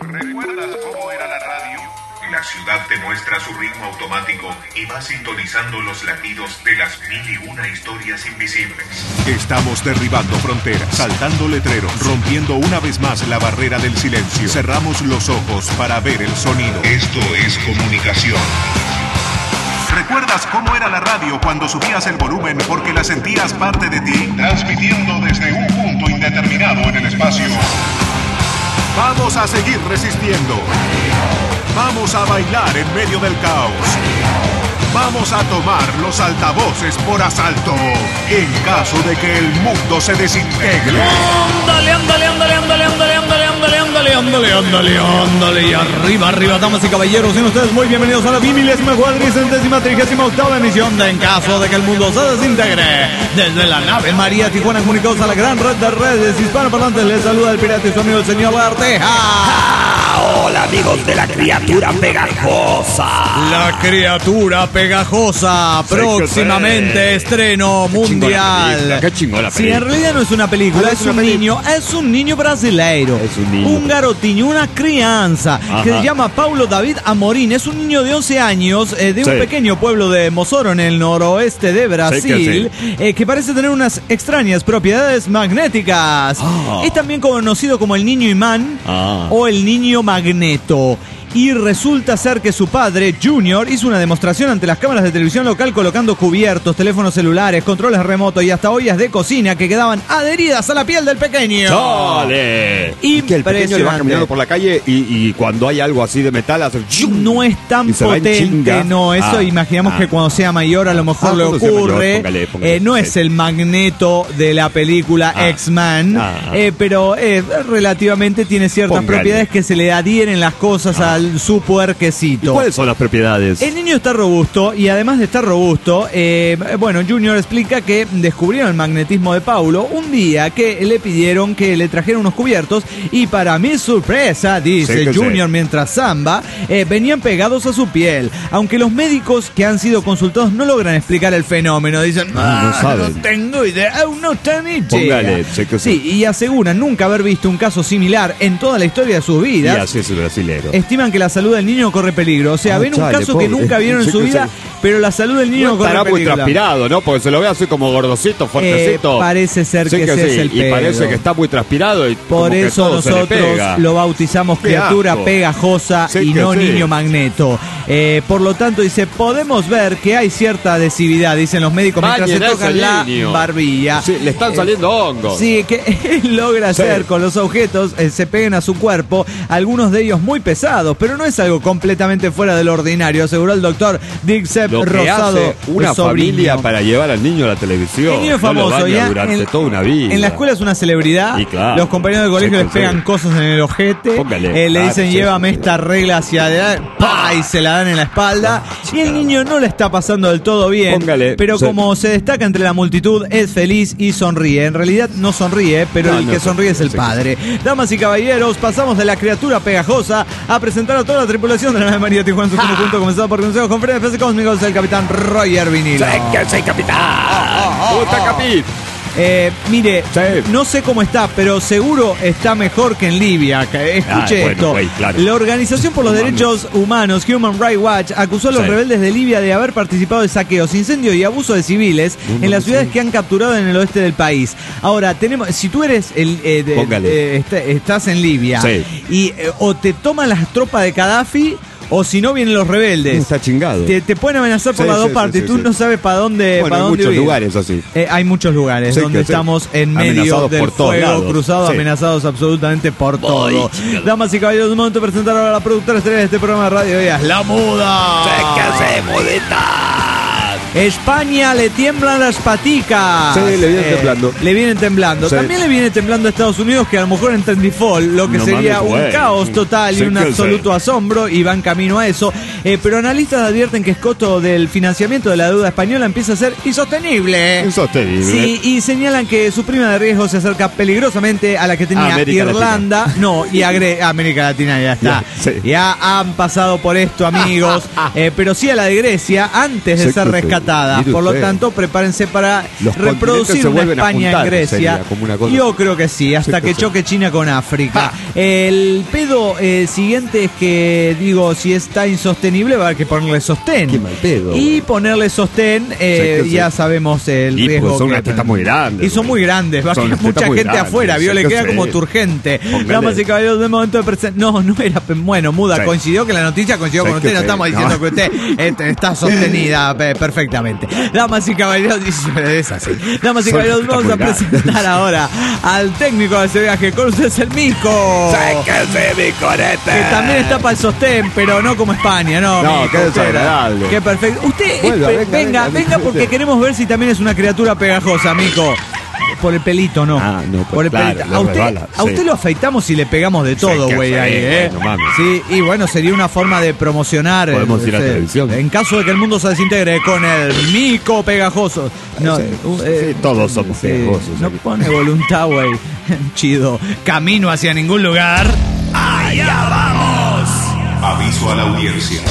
¿Recuerdas cómo era la radio? La ciudad te muestra su ritmo automático y va sintonizando los latidos de las 1001 historias invisibles. Estamos derribando fronteras, saltando letreros, rompiendo una vez más la barrera del silencio. Cerramos los ojos para ver el sonido. Esto es comunicación. ¿Recuerdas cómo era la radio cuando subías el volumen porque la sentías parte de ti? Transmitiendo desde un punto indeterminado en el espacio. Vamos a seguir resistiendo. Vamos a bailar en medio del caos. Vamos a tomar los altavoces por asalto en caso de que el mundo se desintegre. Ándale, ándale, ándale, ándale, ándale, ándale, ándale, ándale, ándale, ándale, ándale. Y arriba, arriba, damas y caballeros, sean ustedes muy bienvenidos a la 10.438ª emisión de En caso de que el mundo se desintegre. Desde la nave María Tijuana, comunicados a la gran red de redes hispanoparlantes, les saluda el pirata y su amigo el señor Arteja. Hola amigos de la criatura pegajosa. La criatura pegajosa, próximamente estreno mundial. Qué chingona película. Sí, en realidad no es una película, es un niño brasileiro. Es un niño. Un garotinho, una crianza. Ajá. Que se llama Paulo David Amorim. Es un niño de 11 años de un pequeño pueblo de Mosoro, en el noroeste de Brasil, que parece tener unas extrañas propiedades magnéticas. Es también conocido como el niño imán o el niño magneto. Y resulta ser que su padre, Junior, hizo una demostración ante las cámaras de televisión local colocando cubiertos, teléfonos celulares, controles remotos y hasta ollas de cocina que quedaban adheridas a la piel del pequeño. ¡Dale! Y que el pequeño le va caminando por la calle y cuando hay algo así de metal hace... No es tan potente, no, eso imaginamos que cuando sea mayor a lo mejor le ocurre. Póngale, no es el magneto de la película X-Men, pero relativamente tiene ciertas propiedades que se le adhieren las cosas a su puerquecito. ¿Y cuáles son las propiedades? El niño está robusto y además de estar robusto, Junior explica que descubrieron el magnetismo de Paulo un día que le pidieron que le trajeran unos cubiertos y para mi sorpresa, dice Junior mientras zamba, venían pegados a su piel. Aunque los médicos que han sido consultados no logran explicar el fenómeno, dicen, no tengo idea, no está ni Póngale, sí, y aseguran nunca haber visto un caso similar en toda la historia de sus vidas. Y así es el brasilero. Estiman que la salud del niño corre peligro. O sea, ven un caso que nunca vieron en su vida, pero la salud del niño corre peligro. Estará muy transpirado, ¿no? Porque se lo ve así como gordocito, fuertecito. Parece ser que ese es el pedo. Y parece que está muy transpirado. Y por eso nosotros lo bautizamos criatura pegajosa y no niño magneto. Por lo tanto, dice, podemos ver que hay cierta adhesividad, dicen los médicos, mientras se tocan la barbilla. Sí, le están saliendo hongos. Sí, que él logra hacer con los objetos, se peguen a su cuerpo, algunos de ellos muy pesados, pero no es algo completamente fuera del ordinario, aseguró el doctor Dixep Rosado. Hace una familia para llevar al niño a la televisión. El niño es famoso, ya durante toda una vida. En la escuela es una celebridad. Claro. Los compañeros de colegio les pegan cosas en el ojete. Le dicen, llévame esta regla hacia adelante, y se la dan en la espalda. Y el niño no le está pasando del todo bien. Pero como se destaca entre la multitud, es feliz y sonríe. En realidad no sonríe, pero el que sonríe es el padre. Damas y caballeros, pasamos de la criatura pegajosa a presentar a toda la tripulación de la nave María Tijuana en su conjunto, comenzado por consejos con Fred F. Cósmicos, el capitán Roger Vinilo. ¡Soy capitán! ¿Cómo está, capitán? Mire, no sé cómo está, pero seguro está mejor que en Libia. Escuche esto. Claro. La Organización por los Derechos Humanos, Human Rights Watch, acusó a los rebeldes de Libia de haber participado de saqueos, incendios y abuso de civiles en las ciudades que han capturado en el oeste del país. Ahora, si tú eres estás en Libia y o te toman las tropas de Gaddafi, o si no vienen los rebeldes. Está chingado. Te pueden amenazar por las dos partes. Tú no sabes para dónde hay muchos lugares así. Hay muchos lugares donde estamos en medio del fuego cruzado, amenazados absolutamente por todo. Damas y caballeros, un momento de presentar ahora a la productora estrella de este programa de radio. Ella es La Muda. ¿Qué hacemos de España le tiemblan las paticas. Sí, le vienen temblando. Le vienen temblando. También le viene temblando a Estados Unidos, que a lo mejor entra en default, lo que sería un caos total y un absoluto asombro, y van camino a eso. Pero analistas advierten que el costo del financiamiento de la deuda española empieza a ser insostenible. Sí, y señalan que su prima de riesgo se acerca peligrosamente a la que tenía Irlanda. Latina. No, y América Latina ya está. Ya han pasado por esto, amigos. Pero sí a la de Grecia, antes de ser rescatados rescatadas. Por lo tanto, prepárense para reproducir una España en Grecia. Yo creo que sí, hasta que choque China con África. El pedo siguiente es que, digo, si está insostenible, va a haber que ponerle sostén. Qué mal pedo. Y ponerle sostén, ya sabemos el riesgo. Son unas tetas muy grandes. Y son muy grandes, va a quedar mucha gente afuera, vio, le queda como turgente. Damas y caballeros, de momento de presente. No era, bueno, muda, coincidió que la noticia coincidió con usted, no estamos diciendo que usted está sostenida perfectamente. Damas y caballeros, es así. Damas y caballeros, vamos a presentar ahora al técnico de ese viaje. Con ustedes el Mico. Que también está para el sostén, pero no como España, ¿no? No, Mico, qué desagradable. Qué perfecto. Usted, venga, porque queremos ver si también es una criatura pegajosa, Mico. Por el pelito, no. No, por el pelito. A usted lo afeitamos y le pegamos de todo, güey, ahí, No mames. Sí, y bueno, sería una forma de promocionar. Podemos ir a televisión. En caso de que el mundo se desintegre con el Mico pegajoso. No, todos somos pegajosos. No pone voluntad, güey. Chido. Camino hacia ningún lugar. ¡Allá vamos! Aviso a la audiencia.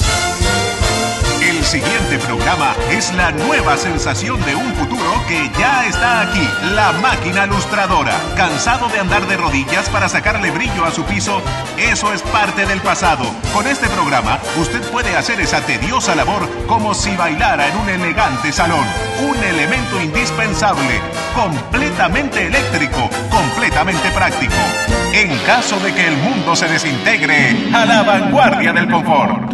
El siguiente programa es la nueva sensación de un futuro que ya está aquí. La máquina lustradora. ¿Cansado de andar de rodillas para sacarle brillo a su piso? Eso es parte del pasado. Con este programa, usted puede hacer esa tediosa labor como si bailara en un elegante salón. Un elemento indispensable, completamente eléctrico, completamente práctico. En caso de que el mundo se desintegre, a la vanguardia del confort.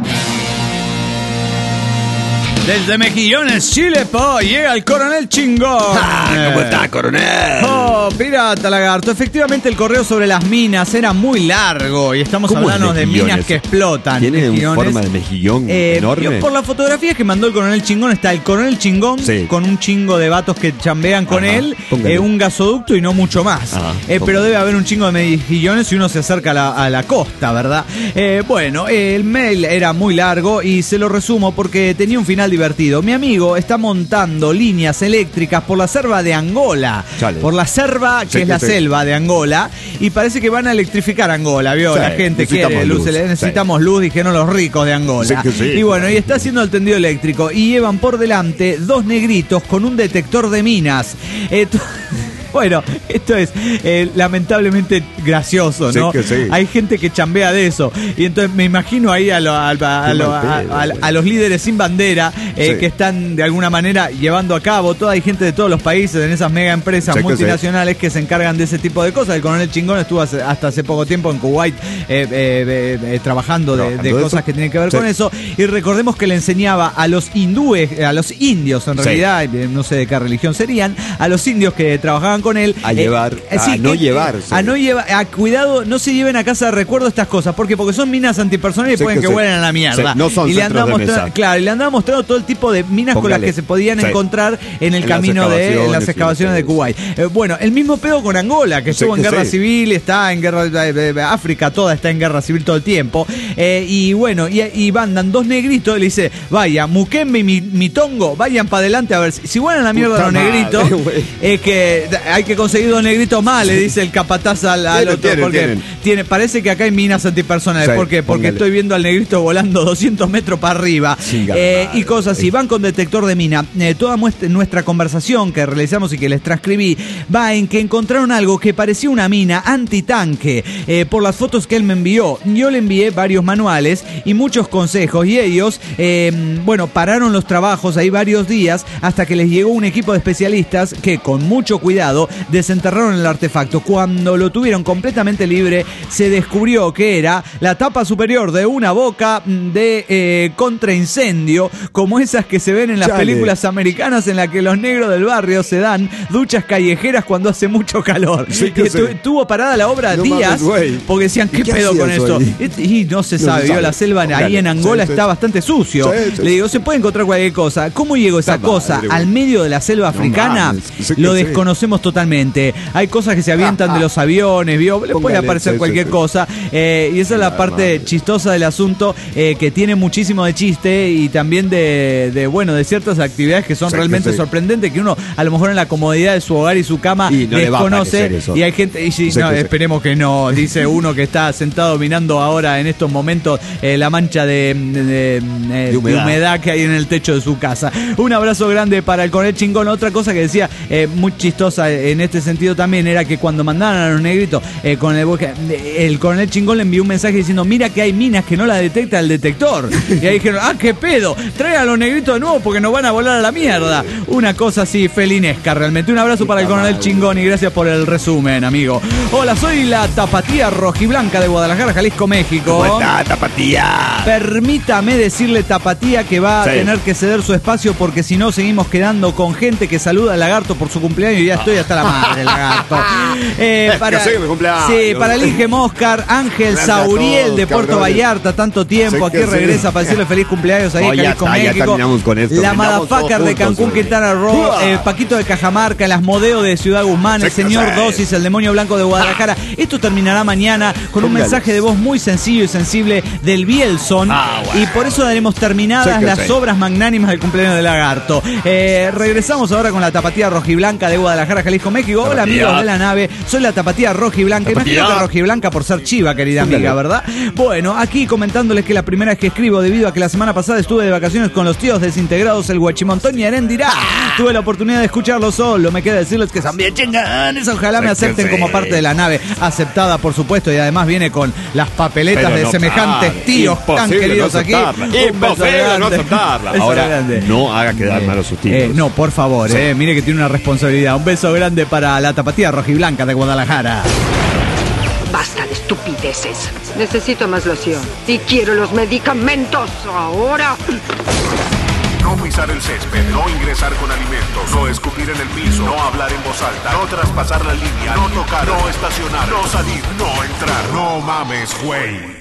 Desde Mejillones, Chile, llega el Coronel Chingón. ¿Cómo está, Coronel? Pirata Lagarto. Efectivamente, el correo sobre las minas era muy largo y estamos hablando de minas que explotan. ¿Tiene una forma de mejillón enorme? Por las fotografías que mandó el Coronel Chingón, está el Coronel Chingón con un chingo de vatos que chambean con él, un gasoducto y no mucho más. Pero debe haber un chingo de mejillones si uno se acerca a la costa, ¿verdad? Bueno, el mail era muy largo y se lo resumo porque tenía un final divertido. Mi amigo está montando líneas eléctricas por la selva de Angola. Chale. Por la selva, que es la selva de Angola. Y parece que van a electrificar Angola, ¿vio? La gente quiere luz. Necesitamos luz, dijeron los ricos de Angola. Y bueno, y está haciendo el tendido eléctrico. Y llevan por delante 2 negritos con un detector de minas. Bueno, esto es lamentablemente gracioso, ¿no? Hay gente que chambea de eso. Y entonces me imagino ahí a los líderes sin bandera que están de alguna manera llevando a cabo. Hay gente de todos los países en esas mega empresas multinacionales que se encargan de ese tipo de cosas. El Coronel Chingón estuvo hasta hace poco tiempo en Kuwait trabajando de cosas que tienen que ver con eso. Y recordemos que le enseñaba a los hindúes, a los indios en realidad, no sé de qué religión serían, a los indios que trabajaban con él a llevar, cuidado, no se lleven a casa de recuerdo estas cosas. ¿Por qué? Porque son minas antipersonales y pueden que vuelen a la mierda. No son centros de mesa. Claro, y le andaba mostrando todo el tipo de minas con las que se podían encontrar en el camino en las excavaciones de Kuwait. Bueno, el mismo pedo con Angola, que estuvo en guerra civil, está en guerra, África toda está en guerra civil todo el tiempo. Y bueno, y andan 2 negritos y le dice, vaya, Mukembe y Mitongo, vayan para adelante a ver si vuelan a la mierda los negritos, que hay que conseguir 2 negritos más, le dice el capataz al otro. Porque parece que acá hay minas antipersonales. ¿Por qué? Porque estoy viendo al negrito volando 200 metros para arriba. Y cosas así. Van con detector de mina. Toda nuestra conversación que realizamos y que les transcribí va en que encontraron algo que parecía una mina antitanque. Por las fotos que él me envió. Yo le envié varios manuales y muchos consejos. Y ellos, pararon los trabajos ahí varios días hasta que les llegó un equipo de especialistas que con mucho cuidado desenterraron el artefacto. Cuando lo tuvieron completamente libre, se descubrió que era la tapa superior de una boca de contraincendio, como esas que se ven en las películas americanas en las que los negros del barrio se dan duchas callejeras cuando hace mucho calor. Estuvo parada la obra días porque decían, ¿qué pedo con esto? Y no se sabe, la selva ahí en Angola está bastante sucio. Le digo, se puede encontrar cualquier cosa. ¿Cómo llegó esa cosa al medio de la selva africana? Lo desconocemos totalmente. Hay cosas que se avientan de los aviones, le puede aparecer cualquier cosa. Y esa es la parte chistosa del asunto, que tiene muchísimo de chiste y también de ciertas actividades que son realmente sorprendentes, que uno a lo mejor en la comodidad de su hogar y su cama desconoce. Y hay gente, esperemos que no, dice uno que está sentado mirando ahora en estos momentos momento la mancha de humedad que hay en el techo de su casa. Un abrazo grande para el Coronel Chingón. Otra cosa que decía, muy chistosa en este sentido también, era que cuando mandaban a los negritos con el Coronel Chingón le envió un mensaje diciendo: mira que hay minas que no la detecta el detector. Y ahí dijeron: ah, qué pedo, trae a los negritos de nuevo porque nos van a volar a la mierda. Una cosa así felinesca realmente. Un abrazo para el Coronel Chingón y gracias por el resumen, amigo. Hola, soy la Tapatía Rojiblanca de Guadalajara, Jalisco, México. ¿Cómo está, Tapatía? Permítame decirle, Tapatía, que va a tener que ceder su espacio porque si no seguimos quedando con gente que saluda al lagarto por su cumpleaños y ya estoy hasta la madre, lagarto. Para el Inge Moscar, Ángel Sauriel de Puerto Vallarta, tanto tiempo, aquí regresa para decirle feliz cumpleaños ahí, Jalisco, México. La Madafacar de Cancún, Quintana Roo, Paquito de Cajamarca, el Asmodeo de Ciudad Guzmán, el señor Dosis, el Demonio Blanco de Guadalajara. Esto terminará mañana con un mensaje de voz muy sencillo y sensible del Bielson, y por eso daremos terminadas las obras magnánimas del cumpleaños del lagarto. Regresamos ahora con la Tapatía Rojiblanca de Guadalajara, Jalisco, México. Hola, amigos de la nave, soy la Tapatía Rojiblanca. Imagino que Rojiblanca por ser chiva, querida amiga, ¿verdad? Bueno, aquí comentándoles que la primera vez que escribo, debido a que la semana pasada estuve de vacaciones con los tíos desintegrados, el Guachimontón y Arendirá. Tuve la oportunidad de escucharlo solo. Me queda decirles que son bien chingones. Ojalá me acepten como parte de la nave. Aceptada, por supuesto, y además viene con las papeletas de semejantes tíos tan queridos aquí. Imposible no aceptarla. Ahora, no haga quedar mal a sus tíos. No, por favor, mire que tiene una responsabilidad. Un beso grande para la Tapatía Rojiblanca de Guadalajara. Basta de estupideces. Necesito más loción. Y quiero los medicamentos ahora. No pisar el césped, no ingresar con alimentos, no escupir en el piso, no hablar en voz alta, no traspasar la línea, no tocar, no estacionar, no salir, no entrar. No mames, güey.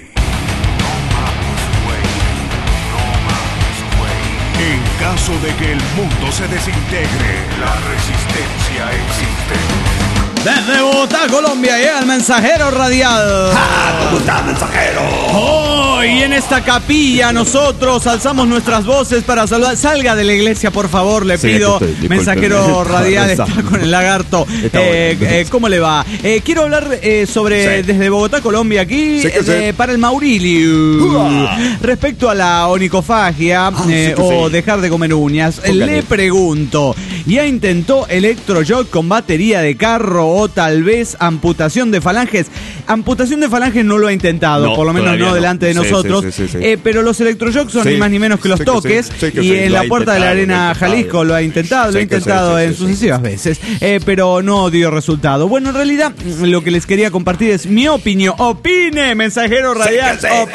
En caso de que el mundo se desintegre, la resistencia existe. Desde Bogotá, Colombia, llega el mensajero radial. ¿Cómo está, mensajero? Hoy en esta capilla nosotros alzamos nuestras voces para saludar. Salga de la iglesia, por favor, le pido. Mensajero radial está con el lagarto. ¿Cómo le va? Quiero hablar sobre desde Bogotá, Colombia, aquí, para el Maurilio. Respecto a la onicofagia o dejar de comer uñas, le pregunto, ¿ya intentó electroshock con batería de carro o tal vez amputación de falanges? Amputación de falanges no lo ha intentado, por lo menos no delante de nosotros. Pero los electroshocks son ni más ni menos que los toques. Y en la puerta de la Arena Jalisco lo ha intentado, en sucesivas veces. Pero no dio resultado. Bueno, en realidad lo que les quería compartir es mi opinión. ¡Opine, mensajero radial!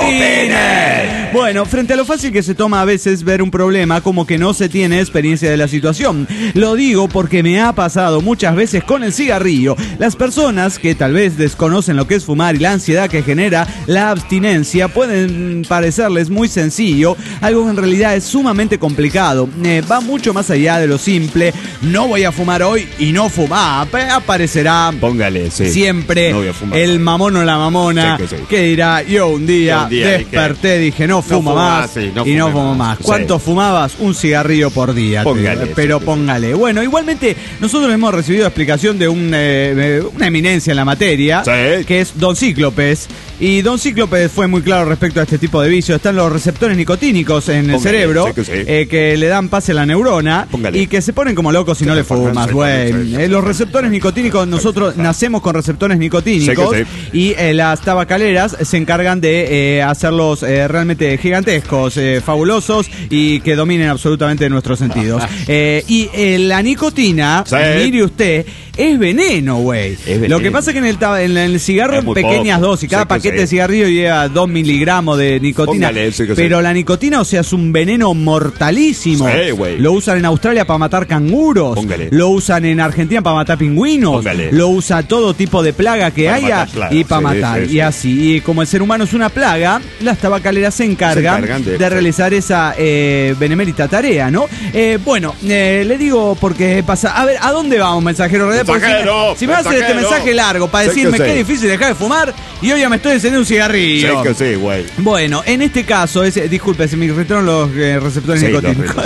¡Opine! Bueno, frente a lo fácil que se toma a veces ver un problema, como que no se tiene experiencia de la situación. Lo digo porque me ha pasado muchas veces con el cigarrillo. Las personas que tal vez desconocen lo que es fumar y la ansiedad que genera la abstinencia pueden parecerles muy sencillo, algo que en realidad es sumamente complicado. Va mucho más allá de lo simple. No voy a fumar hoy y no fumar. Aparecerá siempre no el mamón o la mamona que dirá: yo un día desperté, dije no fumo más y no fumo más. ¿Cuánto fumabas? Un cigarrillo por día. Póngale. Bueno, igualmente nosotros hemos recibido explicación de una eminencia en la materia, que es Don Cíclopes. Y Don Cíclopes fue muy claro respecto a este tipo de vicio. Están los receptores nicotínicos en el cerebro que le dan pase a la neurona y que se ponen como locos si no le fumas. Los receptores nicotínicos, nosotros nacemos con receptores nicotínicos y las tabacaleras se encargan de hacerlos realmente gigantescos, fabulosos y que dominen absolutamente nuestros sentidos. Y la nicotina, mire usted, es veneno, güey. Lo que pasa es que en el cigarro en pequeñas dosis, cada paquete de cigarrillo lleva 2 miligramos de nicotina. Pero la nicotina, o sea, es un veneno mortalísimo. Lo usan en Australia para matar canguros. Lo usan en Argentina para matar pingüinos. Lo usa todo tipo de plaga que haya y para matar. Y así, y como el ser humano es una plaga, las tabacaleras se encargan de realizar esa benemérita tarea, ¿no? Le digo porque pasa. A ver, ¿a dónde vamos, mensajero? Mensajero, si me vas a hacer este mensaje largo para decirme qué difícil dejar de fumar y hoy ya me estoy encendiendo un cigarrillo. Sí que sí, güey. Bueno, en este caso, disculpe, se me irritaron los receptores nicotínicos.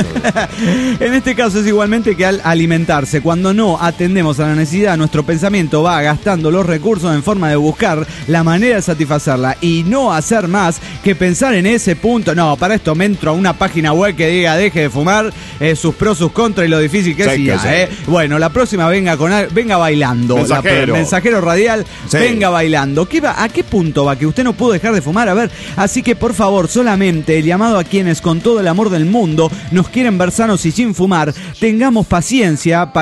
En este caso es igualmente que al alimentarse, cuando no atendemos a la necesidad, nuestro pensamiento va gastando los recursos en forma de buscar la manera de satisfacerla y no hacer más que pensar en ese punto. No, para esto me entro a una página web que diga deje de fumar, sus pros, sus contras y lo difícil que es. Bueno, la próxima venga bailando. Mensajero radial, venga bailando. ¿A qué punto va? Que usted no pudo dejar de fumar. A ver, así que por favor, solamente el llamado a quienes con todo el amor del mundo nos quieren ver sanos y sin fumar, tengamos paciencia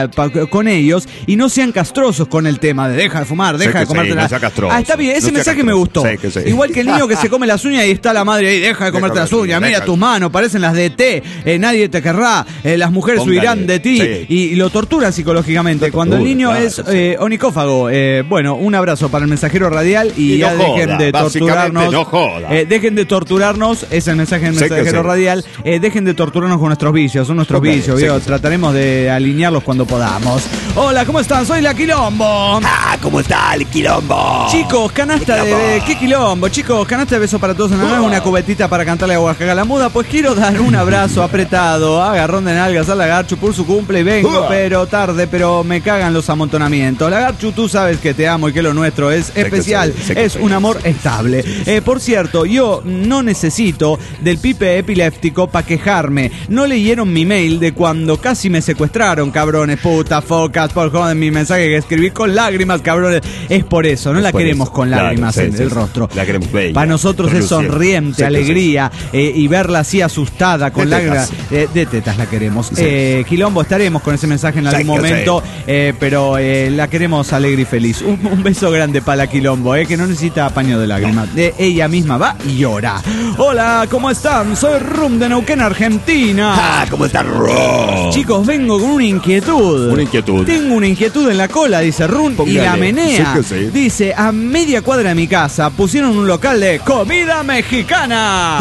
con ellos y no sean castrosos con el tema de deja de fumar, deja de comerte la... está bien, ese mensaje me gustó. Igual que el niño que se come las uñas y está la madre ahí, deja de comerte las uñas, mira tus manos, parecen las de ET, nadie te querrá, las mujeres huirán de ti y lo tortura psicológicamente. Cuando el niño es onicófago. Bueno, un abrazo para el mensajero radial y ya dejen de torturarnos. Dejen de torturarnos, es el mensaje del mensajero radial. Dejen de torturarnos con nuestros vicios, son nuestros vicios. Trataremos de alinearlos cuando podamos. Hola, ¿cómo están? Soy la Quilombo. ¿Cómo está el Quilombo? Chicos, canasta de... ¿Qué Quilombo? Chicos, canasta de beso para todos en la mano, una cubetita para cantarle a Oaxaca la muda. Pues quiero dar un abrazo apretado, agarrón de nalgas al Lagarchu por su cumple y vengo, pero tarde, pero me cagan los amontonamientos. Lagarchu, tú sabes que te amo y que lo nuestro es especial, es un amor estable. Por cierto, yo no necesito del pipe epiléptico para quejarme. No leyeron mi mail de cuando casi me secuestraron, cabrones, puta, focas, por joder, mi mensaje que escribí con lágrimas, cabrones. Es por eso, no la queremos con lágrimas en el rostro. La queremos bella. Para nosotros es sonriente, alegría, y verla así asustada, con lágrimas. De tetas la queremos. Quilombo, estaremos con ese mensaje en algún momento, pero la queremos alegre y feliz. Un beso grande para la Quilombo, que no necesita paño de lágrimas. Ella misma va y llora. Hola, ¿cómo están? Soy Rum de Neuquén, Argentina. ¿Cómo está Rum? Chicos, vengo con una inquietud. Tengo una inquietud en la cola, dice Rum, y la menea. Dice, a media cuadra de mi casa pusieron un local de comida mexicana.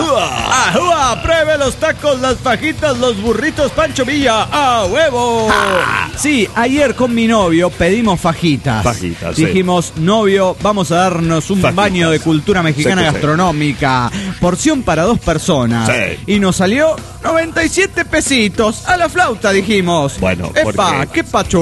¡Ajúa! Pruebe los tacos, las fajitas, los burritos Pancho Villa. ¡A huevo! Sí, ayer con mi novio pedimos fajitas. Dijimos, novio, vamos a darnos un baño de cultura mexicana gastronómica. Porción para 2 personas. Y nos salió 97 pesitos. A la flauta, dijimos. Bueno, epa, qué pacho.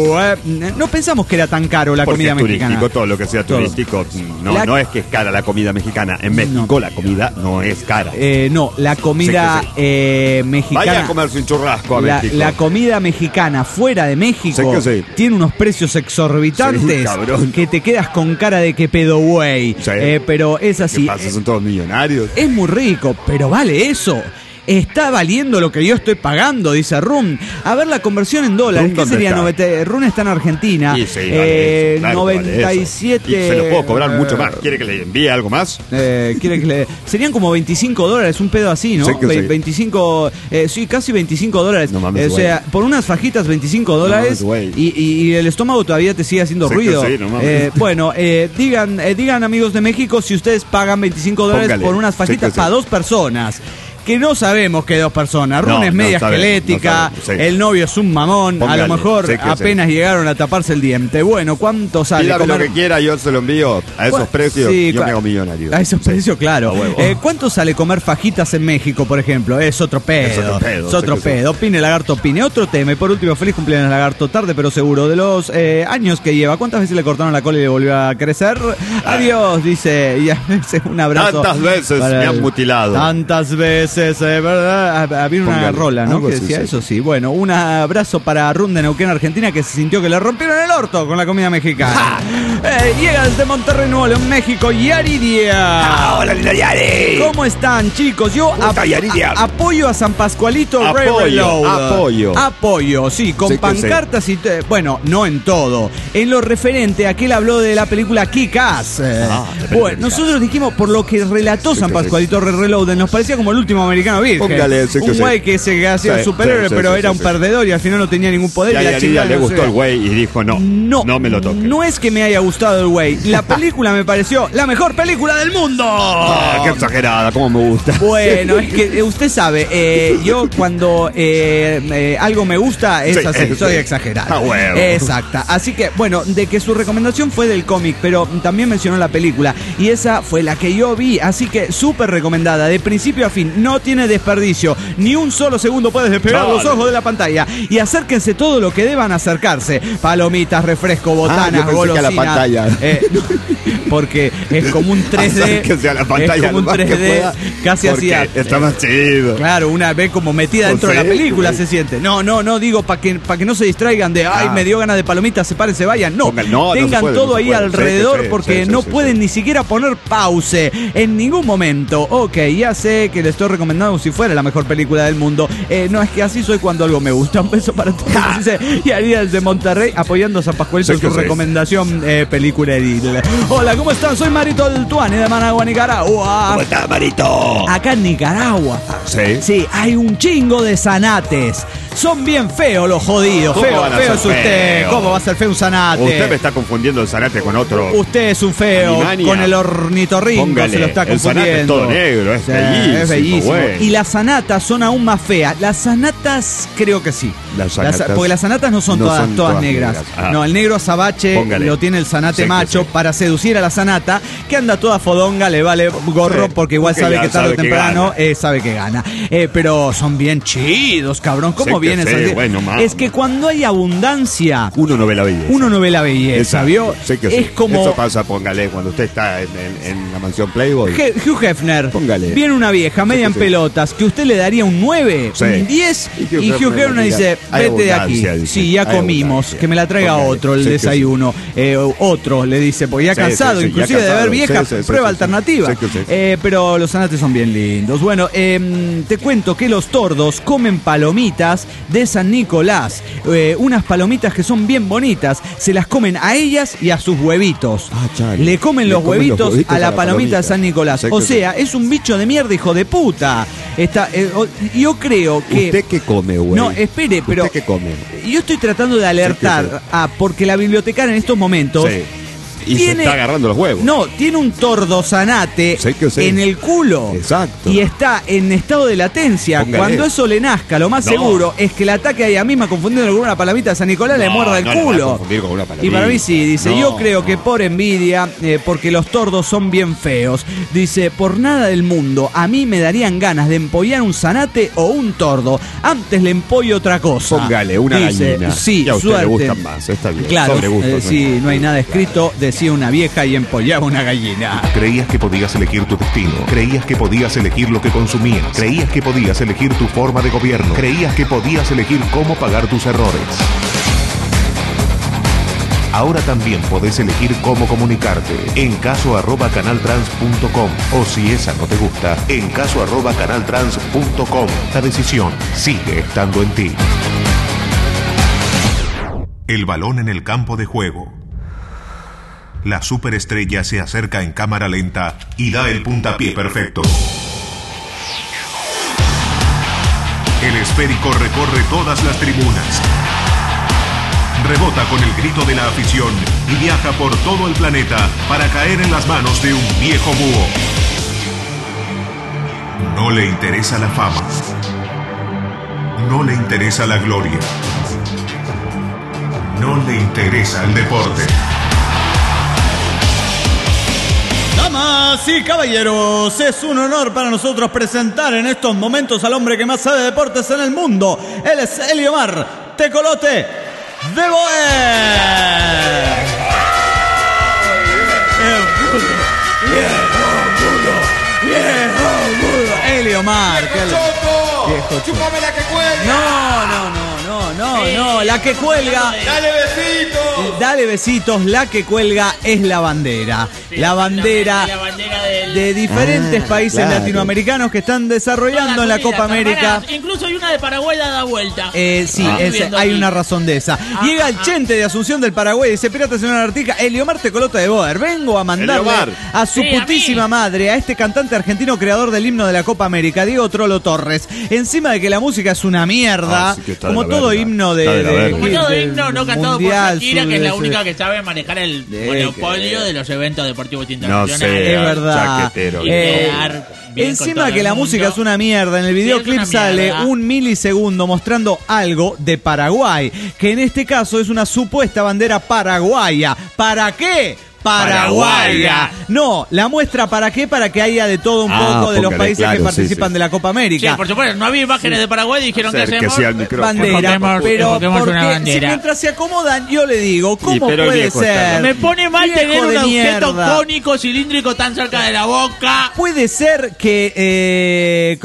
No pensamos que era tan caro la comida mexicana. Todo lo que sea turístico. No es que es cara la comida mexicana. En México la comida no es cara. No, la comida mexicana. Vaya a comerse un churrasco a México. La comida mexicana fuera de México tiene unos precios exorbitantes que te quedas con cara de que pedo güey. Pero es así. ¿Qué pasa? Son todos millonarios. Es muy rico, pero vale eso. Está valiendo lo que yo estoy pagando, dice Rum. A ver la conversión en dólares. ¿Qué sería? Rum está en Argentina. 97. Y se lo puedo cobrar mucho más. ¿Quiere que le envíe algo más? Serían como $25, un pedo así, ¿no? 25. Sí, casi $25. No mames, o sea, por unas fajitas $25. No mames, y el estómago todavía te sigue haciendo ruido. No mames. Bueno, digan amigos de México si ustedes pagan $25 por unas fajitas para 2 personas. Que no sabemos que 2 personas. Rum es media esquelética, el novio es un mamón, a lo mejor apenas llegaron a taparse el diente. Bueno, ¿cuánto sale? Pídame lo que quiera, yo se lo envío a esos precios, yo me hago millonario. A esos precios, claro. ¿Cuánto sale comer fajitas en México, por ejemplo? Es otro pedo. Es otro pedo. Opine, Lagarto, opine. Otro tema. Y por último, feliz cumpleaños, Lagarto. Tarde, pero seguro. De los años que lleva, ¿cuántas veces le cortaron la cola y le volvió a crecer? Adiós, dice. Y un abrazo. Tantas veces me han mutilado. Tantas veces. ¿Verdad? Había una rola, ¿no? Que decía eso, sí. Bueno, un abrazo para Rum de Neuquén, Argentina, que se sintió que le rompieron el orto con la comida mexicana. Llega desde Monterrey, Nuevo León, México, Yaridia. Hola, linda Yari. ¿Cómo están, chicos? Yo apoyo a San Pascualito Apoyo, sí, con pancartas y... Bueno, no en todo. En lo referente a que él habló de la película Kick-Ass. Bueno, nosotros dijimos, por lo que relató San Pascualito Reloaded, nos parecía como el último americano virgen. Un güey que se hacía superhéroe, pero era un perdedor y al final no tenía ningún poder. Y a Yaridia le gustó el güey y dijo, no me lo toques. No es que me haya gustado el güey. La película me pareció la mejor película del mundo. ¡Qué exagerada! ¿Cómo me gusta? Bueno, es que usted sabe, yo cuando algo me gusta es así, soy exagerado. Huevo. Exacta. Así que, bueno, de que su recomendación fue del cómic, pero también mencionó la película. Y esa fue la que yo vi. Así que súper recomendada, de principio a fin. No tiene desperdicio. Ni un solo segundo puedes despegar los ojos de la pantalla. Y acérquense todo lo que deban acercarse. Palomitas, refresco, botanas, golosinas. La pantalla. Porque es como un 3D. Acérquense a la pantalla. Es como un 3D casi hacía. Está más chido. Claro, una vez como metida dentro de la película se siente. No, digo, para que no se distraigan de, ay, me dio ganas de palomitas, se paren, se vayan. No, tengan todo ahí alrededor porque no pueden ni siquiera poner pause en ningún momento. Ok, ya sé que le estoy recomendando como si fuera la mejor película del mundo. No, es que así soy cuando algo me gusta. Un beso para todos. Y Ariel de Monterrey apoyando a San Pascual con su recomendación peliculeril. Hola, ¿cómo están? Soy Marito del Tuani de Managua, Nicaragua. ¿Cómo estás, Marito? Acá en Nicaragua. Sí, hay un chingo de zanates. Son bien feos los jodidos. Feo es usted. ¿Cómo va a ser feo un zanate? Usted me está confundiendo el zanate con otro. Usted es un feo. Animania. Con el ornitorrinco se lo está confundiendo. El zanate es todo negro, es bellísimo. Es bellísimo. Bueno. Y las zanatas son aún más feas. Las zanatas creo que sí. Porque las zanatas no son todas negras. No, el negro azabache lo tiene el zanate macho para seducir a la zanata, que anda toda fodonga, le vale gorro porque igual sabe que tarde o temprano sabe que gana. Pero son bien chidos, cabrón. ¿Cómo vienen? Es que cuando hay abundancia, uno no ve la belleza. ¿Vio? Es como... Eso pasa, póngale, cuando usted está en la mansión Playboy. Hugh Hefner. Póngale. Viene una vieja media en pelotas que usted le daría un 9, un 10 y Hugh Hefner dice, vete de aquí. Sí, ya comimos, que me la traiga otro el desayuno. Otro le dice, pues ya cansado, inclusive de ver vieja, prueba alternativa. Pero los zanates son bien lindos. Bueno, te cuento que los tordos comen palomitas de San Nicolás. Unas palomitas que son bien bonitas. Se las comen a ellas y a sus huevitos. Le comen los huevitos a la palomita de San Nicolás. O sea, es un bicho de mierda, hijo de puta. Yo creo que... ¿Usted qué come, güey? No, espere, pero... ¿Usted qué come? Yo estoy tratando de alertar porque la bibliotecaria en estos momentos... Y se está agarrando los huevos. No, tiene un tordo zanate en el culo. Exacto. Y está en estado de latencia. Póngale. Cuando eso le nazca, lo más seguro es que el ataque a ella misma, confundiéndolo con una palomita de San Nicolás, le muerda el culo. Y para mí sí, dice, yo creo que por envidia, porque los tordos son bien feos. Dice, por nada del mundo, a mí me darían ganas de empollar un zanate o un tordo. Antes le empollo otra cosa. Póngale, una gallina. Sí, y a usted le gustan más, está bien. Claro, sí, no hay nada escrito, decía una vieja y empollaba una gallina. Creías que podías elegir tu destino. Creías que podías elegir lo que consumías. Creías que podías elegir tu forma de gobierno. Creías que podías elegir cómo pagar tus errores. Ahora también podés elegir cómo comunicarte en caso@canaltrans.com o si esa no te gusta, en caso@canaltrans.com. La decisión sigue estando en ti. El balón en el campo de juego. La superestrella se acerca en cámara lenta y da el puntapié perfecto. El esférico recorre todas las tribunas. Rebota con el grito de la afición y viaja por todo el planeta para caer en las manos de un viejo búho. No le interesa la fama. No le interesa la gloria. No le interesa el deporte. Damas y caballeros, es un honor para nosotros presentar en estos momentos al hombre que más sabe de deportes en el mundo. Él es Eliomar Tecolote de Boer. Eliomar. Viejo chúpame la que cuelga. No, la que cuelga. Dale besitos. Dale besitos, la que cuelga es la bandera. La bandera de diferentes países latinoamericanos que están desarrollando en la Copa América. Incluso hay una de Paraguay dada vuelta. Hay una razón de esa. Llega el Chente de Asunción del Paraguay y dice, pirata señora Artica, Eliomar Tecolote de Boer, vengo a mandarle a su putísima madre, a este cantante argentino creador del himno de la Copa América, Diego Trolo Torres. Encima de que la música es una mierda, como todo himno himno de himno no cantado por Shakira, que es la única que sabe manejar el monopolio de los eventos deportivos internacionales. No sé, es verdad. Encima que la música es una mierda, en el videoclip sale un milisegundo mostrando algo de Paraguay, que en este caso es una supuesta bandera paraguaya. ¿Para qué? Paraguaya. No, la muestra ¿para qué? Para que haya de todo un poco de los países que participan de la Copa América. Sí, por supuesto, no había imágenes de Paraguay y dijeron que hacemos bandera. Pero porque si mientras se acomodan, yo le digo, ¿cómo puede ser? Me pone mal tener un objeto cónico, cilíndrico tan cerca de la boca. Puede ser que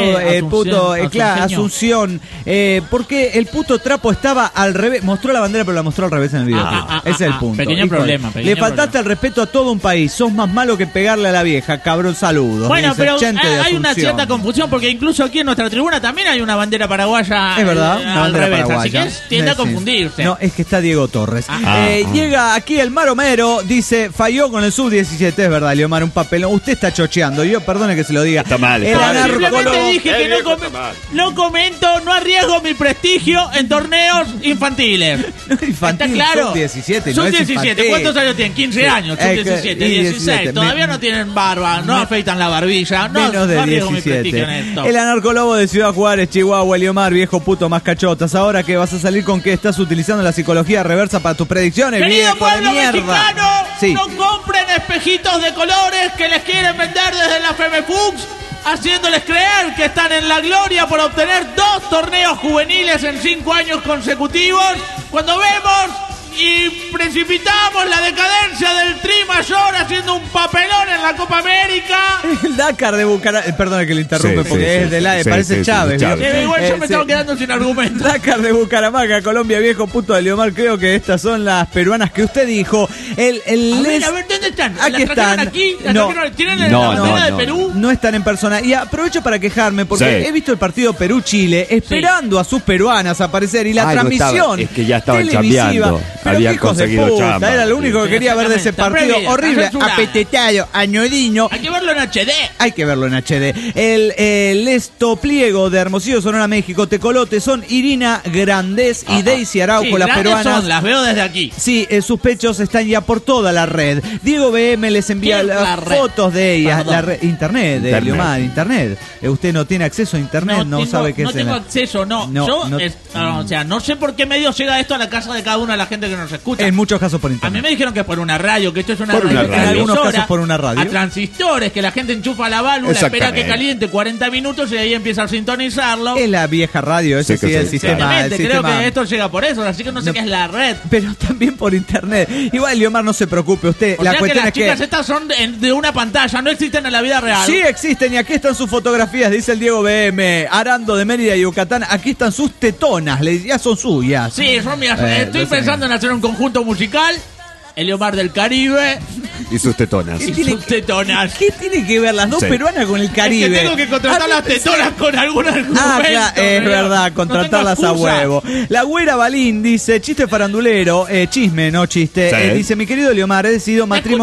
Asunción, porque el puto trapo estaba al revés. Mostró la bandera, pero la mostró al revés en el video. Ese es el punto. Pequeño problema. Le faltaste el respeto a todo un país. Sos más malo que pegarle a la vieja, cabrón. Saludos. Bueno, pero hay una cierta confusión porque incluso aquí en nuestra tribuna también hay una bandera paraguaya. Es verdad, una bandera revés, paraguaya. Así que tiende a confundirse. No, es que está Diego Torres. Llega aquí el Mar Homero, dice, falló con el sub-17. Es verdad, Leomar, un papelón. Usted está chocheando. Yo, perdone que se lo diga. Está mal. Simplemente dije que no comento, no arriesgo mi prestigio en torneos infantiles. Infantil, ¿está claro? Sub-17, Sub-17, ¿cuántos años tienen? 15 años, sub-17, 16. Todavía no tienen barba, no afeitan la barbilla. Menos de 17. El anarcolobo de Ciudad Juárez, Chihuahua, Eliomar, viejo puto más cachotas. Ahora que vas a salir con que estás utilizando la psicología reversa para tus predicciones, querido viejo de mierda. Mexicano, no compren espejitos de colores que les quieren vender desde la Femefux, haciéndoles creer que están en la gloria por obtener 2 torneos juveniles en 5 años consecutivos, cuando vemos y precipitamos la decadencia del Tri Mayor haciendo un papelón en la Copa América. El Dakar de Bucaramanga, perdona que le interrumpe porque es de la parece Chávez. Igual yo me estaba quedando sin argumento. Dakar de Bucaramanga, Colombia, viejo puto de Leomar. Creo que estas son las peruanas que usted dijo. A ver, ¿dónde están? Aquí están. Aquí? ¿Tienen la bandera de Perú? No están en persona. Y aprovecho para quejarme porque he visto el partido Perú-Chile esperando a sus peruanas a aparecer y la transmisión es que ya estaban chambeando. Habían conseguido chamba. Era lo único que quería ver de ese partido horrible, apetetado, añodino. Hay que verlo en HD. Hay que verlo en HD. El estopliego de Hermosillo, Sonora, México, Tecolote son Irina Grandés y Daisy Araujo, las peruanas. Las veo desde aquí. Sí, sus pechos están ya por toda la red. Diego BM les envía las fotos de ellas. La red, internet, de Leomar, internet. Usted no tiene acceso a internet, no sabe qué es. No tengo acceso, no sé por qué medio llega esto a la casa de cada una de la gente que nos escucha. En muchos casos por internet. A mí me dijeron que por una radio, que esto es una radio. En algunos casos por una radio. A transistores, que la gente enchufa la válvula, espera que caliente 40 minutos y ahí empieza a sintonizarlo. Es la vieja radio, ese sí, el sistema. Creo que esto llega por eso, así que no sé qué es la red. Pero también por internet. Igual, Leomar, no se preocupe usted. La cuestión es que las chicas estas son de una pantalla, no existen en la vida real. Sí existen y aquí están sus fotografías, dice el Diego BM. Arando de Mérida y Yucatán, aquí están sus tetonas, ya son suyas. Sí, son mías. Estoy pensando en hacer un conjunto musical. Eliomar del Caribe. Y sus tetonas. ¿Qué tiene que ver las dos peruanas con el Caribe? Es que tengo que contratar las tetonas con algún argumento. Claro, es verdad, contratarlas a huevo. La güera Balín dice, chiste farandulero, chisme, no chiste. Dice, mi querido Eliomar, he decidido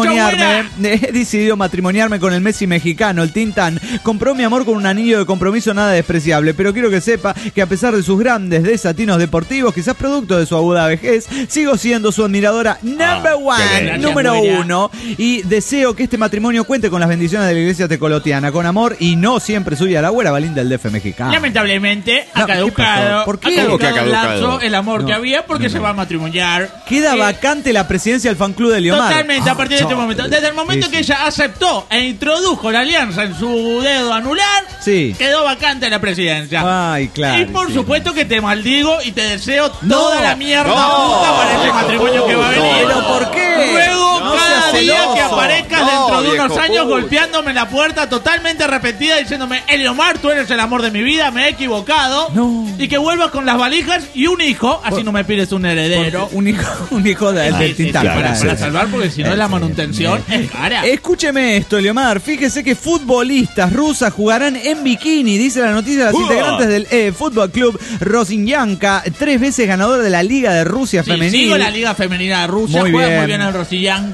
matrimoniarme con el Messi mexicano, el Tintán. Compró mi amor con un anillo de compromiso nada despreciable, pero quiero que sepa que a pesar de sus grandes desatinos deportivos, quizás producto de su aguda vejez, sigo siendo su admiradora número 1, y deseo que este matrimonio cuente con las bendiciones de la iglesia tecolotiana, con amor y no siempre suya la güera Balín del DF mexicano. Lamentablemente ha caducado. ¿Por qué? Ha caducado el amor que había porque se va a matrimoniar. Queda vacante la presidencia del fan club de Leomar. Totalmente, a partir de este momento. Desde el momento que ella aceptó e introdujo la alianza en su dedo anular, quedó vacante la presidencia. Ay, claro. Y por supuesto que te maldigo y te deseo toda la mierda puta para ese matrimonio que va a venir. ¿Pero por qué? Luego, cada día que aparezcas dentro de unos años golpeándome la puerta totalmente arrepentida diciéndome, Eliomar, tú eres el amor de mi vida, me he equivocado. Y que vuelvas con las valijas y un hijo, así no me pides un heredero. Un hijo del Tintán. Para salvar, porque si no la manutención es cara. Escúcheme esto, Eliomar. Fíjese que futbolistas rusas jugarán en bikini, dice la noticia de las integrantes del Fútbol Club Rosinyanka, 3 veces ganador de la Liga de Rusia femenil. Sigo la Liga Femenina de Rusia, juega muy bien el Rosinyanka.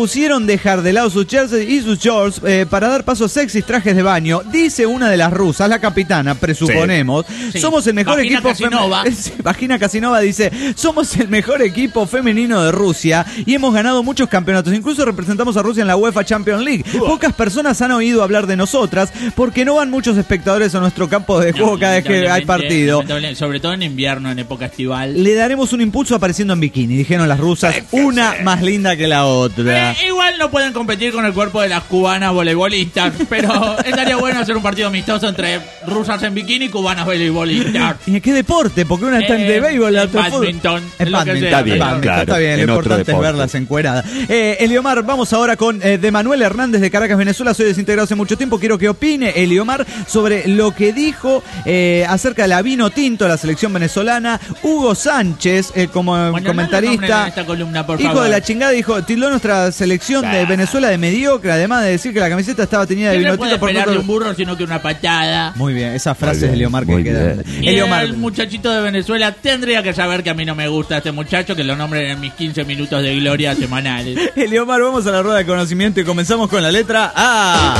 propusieron dejar de lado sus jerseys y sus shorts para dar paso a sexys trajes de baño. Dice una de las rusas, la capitana, presuponemos. Sí. Somos el mejor Vagina equipo Casinova. Vagina Casinova dice, somos el mejor equipo femenino de Rusia y hemos ganado muchos campeonatos. Incluso representamos a Rusia en la UEFA Champions League. Pocas personas han oído hablar de nosotras porque no van muchos espectadores a nuestro campo de juego cada vez que hay partido. Sobre todo en invierno, en época estival. Le daremos un impulso apareciendo en bikini, dijeron las rusas, una más linda que la otra. Igual no pueden competir con el cuerpo de las cubanas voleibolistas, pero estaría bueno hacer un partido amistoso entre rusas en bikini y cubanas voleibolistas. ¿Y en qué deporte? Porque una está en de béisbol, la otra badminton. En badminton. Está bien, claro, está bien, lo importante es verlas encueradas. Eliomar, vamos ahora con de Manuel Hernández de Caracas, Venezuela. Soy desintegrado hace mucho tiempo. Quiero que opine Eliomar sobre lo que dijo acerca de la vino tinto, la selección venezolana. Hugo Sánchez, como comentarista, en esta columna, por hijo favor. de la chingada, dijo, tildó nuestra selección de Venezuela de mediocre, además de decir que la camiseta estaba teñida de ¿Quién vino le puede tinto por esperar de un burro sino que una patada? Muy bien, esas frases de Eliomar que muy quedan. Y Eliomar, el muchachito de Venezuela tendría que saber que a mí no me gusta este muchacho, que lo nombren en mis 15 minutos de gloria semanales. Eliomar, vamos a la rueda de conocimiento y comenzamos con la letra A.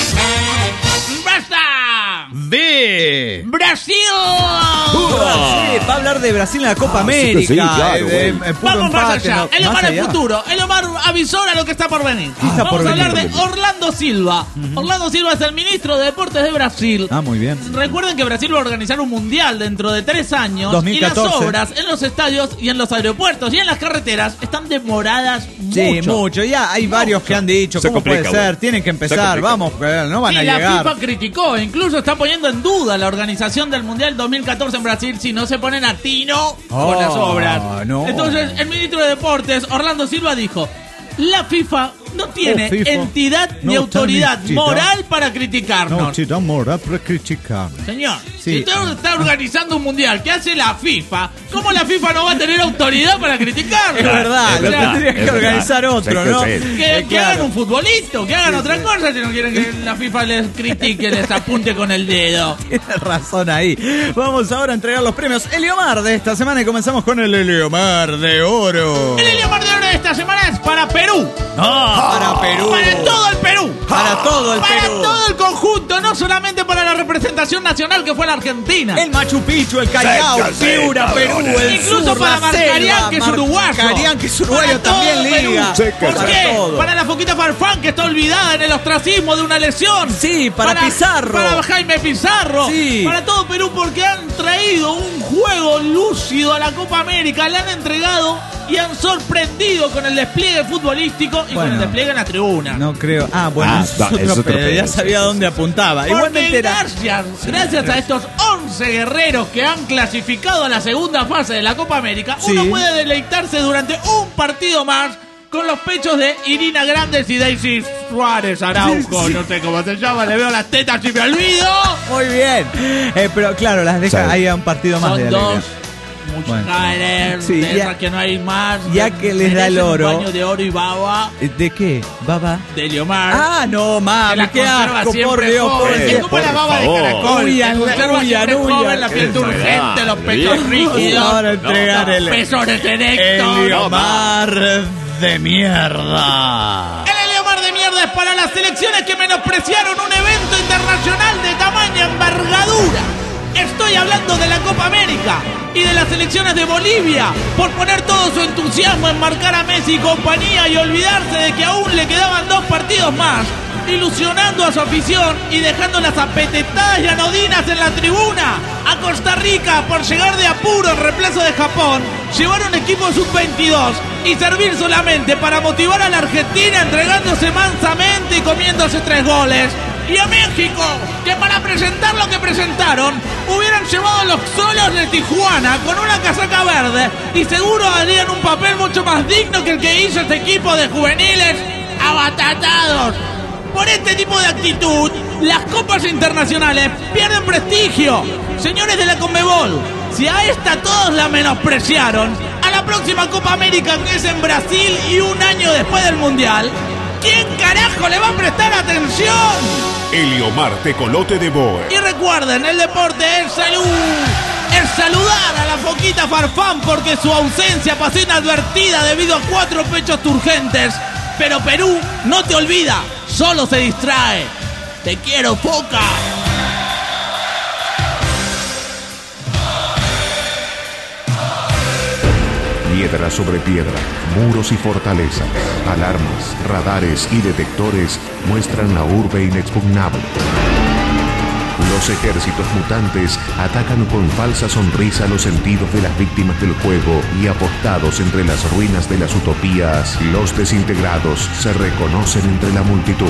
¡Basta! B. ¡Brasil! Sí, va a hablar de Brasil en la Copa América. sí, claro, güey. Vamos más allá. El Omar más el futuro. El Omar avisora lo que está por venir. está Vamos por a hablar venir? de Orlando Silva. Orlando Silva es el ministro de Deportes de Brasil. Muy bien. Recuerden que Brasil va a organizar un mundial dentro de 3 años 2014. y las obras en los estadios y en los aeropuertos y en las carreteras están demoradas Sí, mucho. Ya hay varios que han dicho, Se ¿cómo puede complica, ser? güey. Tienen que Se empezar, complica. vamos, no van Sí, a la llegar. FIFA criticó, incluso está poniendo en duda la organización del Mundial 2014 en Brasil si no se ponen a tino con las obras. no. Entonces, el ministro de Deportes, Orlando Silva, dijo: la FIFA no tiene FIFA. entidad ni No autoridad tiene moral para criticarnos. te da moral para criticar. Señor, Sí. si usted está organizando un mundial, ¿qué hace la FIFA? ¿Cómo la FIFA no va a tener autoridad para criticarlo? Es verdad, es lo verdad, tendría que es organizar verdad. otro, Sí, ¿no? sí. Que Claro. hagan un futbolito, que hagan otra cosa si no quieren que la FIFA les critique, les apunte con el dedo. Tienes razón ahí. Vamos ahora a entregar los premios Eliomar de esta semana y comenzamos con el Eliomar de Oro. El Eliomar de Oro de esta semana es para Perú. Para Perú. Para todo el Perú. Para todo el Para Perú. todo el conjunto, no solamente para la representación nacional que fue la Argentina. El Machu Picchu, el Callao, Sí, Piura, Perú, cabrones. el Incluso sur, para la Marcarián, selva, que es uruguayo. Marcarián, que es uruguayo, Para todo también Perú. liga. Sí, ¿Por para qué? todo. Para la Foquita Farfán, que está olvidada en el ostracismo de una lesión. Sí, para Pizarro. Para Jaime Pizarro. Sí. Para todo Perú, porque han traído un juego lúcido a la Copa América. Le han entregado y han sorprendido con el despliegue futbolístico y con Bueno. el despliegue en la tribuna. No creo. Bueno, es otro pedo, ya sí, sabía sí, dónde apuntaba. Porque Igualmente era. gracias a estos 11 guerreros que han clasificado a la segunda fase de la Copa América, Sí. uno puede deleitarse durante un partido más con los pechos de Irina Grandes y Daisy Suárez Araujo. Sí. No sé cómo se llama, le veo las tetas y me olvido. Muy bien. Pero claro, las deja Sí. ahí a un partido más de Son alegría. dos mujeres Sí, de ya- esas que no hay más. ya que les da el Merecen oro. un baño de oro y baba ¿De qué? ¿Baba? de Eliomar. No, Que mami, la qué conserva asco, siempre por Dios, por joven. Dios. Es como la baba de favor. caracol. Huyan, que conserva huyan, siempre huyan. joven, la piel turgente, los pechos rígidos. Ahora entregar los el pezones erectos. Eliomar de mierda. El Eliomar de mierda es para las selecciones que menospreciaron un evento internacional de tamaña envergadura. Estoy hablando de la Copa América y de las selecciones de Bolivia por poner todo su entusiasmo en marcar a Messi y compañía y olvidarse de que aún le quedaban 2 partidos más, ilusionando a su afición y dejando las apetetadas y anodinas en la tribuna. A Costa Rica, por llegar de apuro en reemplazo de Japón, llevar un equipo sub-22 y servir solamente para motivar a la Argentina entregándose mansamente y comiéndose 3 goles. Y a México, que para presentar lo que presentaron, hubieran llevado a los solos de Tijuana con una casaca verde y seguro harían un papel mucho más digno que el que hizo este equipo de juveniles abatatados. Por este tipo de actitud, las copas internacionales pierden prestigio. Señores de la Conmebol, si a esta todos la menospreciaron, a la próxima Copa América, que es en Brasil y un año después del Mundial, ¿quién carajo le va a prestar atención? Eliomar Tecolote de Boer. Y recuerden, el deporte es salud. Es saludar a la Foquita Farfán porque su ausencia pasó inadvertida debido a 4 pechos turgentes Pero Perú no te olvida, solo se distrae. Te quiero, Foca. Piedra sobre piedra, muros y fortalezas, alarmas, radares y detectores muestran la urbe inexpugnable. Los ejércitos mutantes atacan con falsa sonrisa los sentidos de las víctimas del juego y apostados entre las ruinas de las utopías, los desintegrados se reconocen entre la multitud.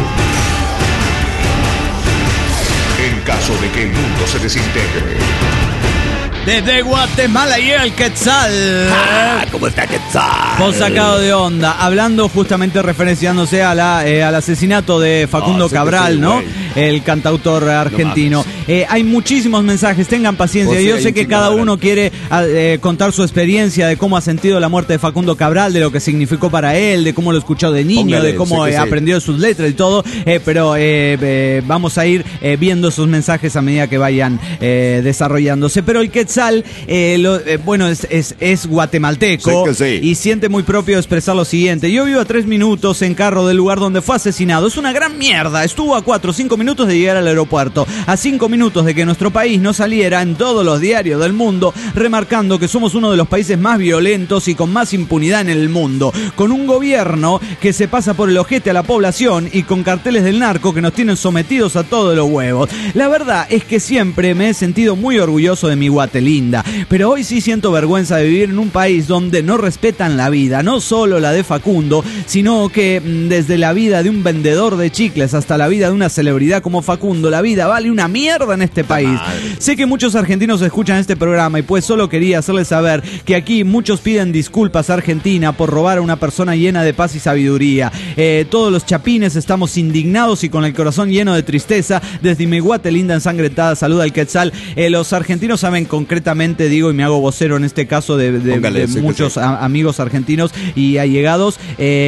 En caso de que el mundo se desintegre. Desde Guatemala y el Quetzal. ¿Cómo está Quetzal? Vos sacado de onda, hablando justamente referenciándose al asesinato de Facundo Cabral, sí, ¿no? El cantautor argentino. Hay muchísimos mensajes, tengan paciencia. Yo sé que cada uno quiere contar su experiencia de cómo ha sentido la muerte de Facundo Cabral, de lo que significó para él, de cómo lo escuchó de niño, de cómo aprendió sus letras y todo. Pero vamos a ir viendo esos mensajes a medida que vayan desarrollándose. Pero el Quetzal, bueno, es guatemalteco, y siente muy propio expresar lo siguiente: yo vivo a 3 minutos en carro del lugar donde fue asesinado. Es una gran mierda. Estuvo a 4 o 5 minutos de llegar al aeropuerto, a 5 minutos de que nuestro país no saliera en todos los diarios del mundo, remarcando que somos uno de los países más violentos y con más impunidad en el mundo, con un gobierno que se pasa por el ojete a la población y con carteles del narco que nos tienen sometidos a todos los huevos. La verdad es que siempre me he sentido muy orgulloso de mi Guatelinda, pero hoy sí siento vergüenza de vivir en un país donde no respetan la vida, no solo la de Facundo, sino que desde la vida de un vendedor de chicles hasta la vida de una celebridad como Facundo, la vida vale una mierda en este país. Sé que muchos argentinos escuchan este programa y pues solo quería hacerles saber que aquí muchos piden disculpas a Argentina por robar a una persona llena de paz y sabiduría. Todos los chapines estamos indignados y con el corazón lleno de tristeza. Desde mi Guatelinda ensangrentada saluda al Quetzal. Los argentinos saben concretamente, digo, y me hago vocero en este caso de muchos amigos argentinos y allegados,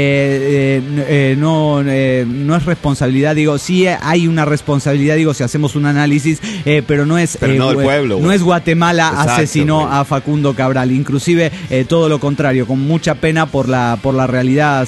no es responsabilidad, digo, sí hay una responsabilidad, digo, si hacemos un análisis, pero no es del pueblo, no es Guatemala. Exacto, asesinó a Facundo Cabral, inclusive todo lo contrario, con mucha pena por la realidad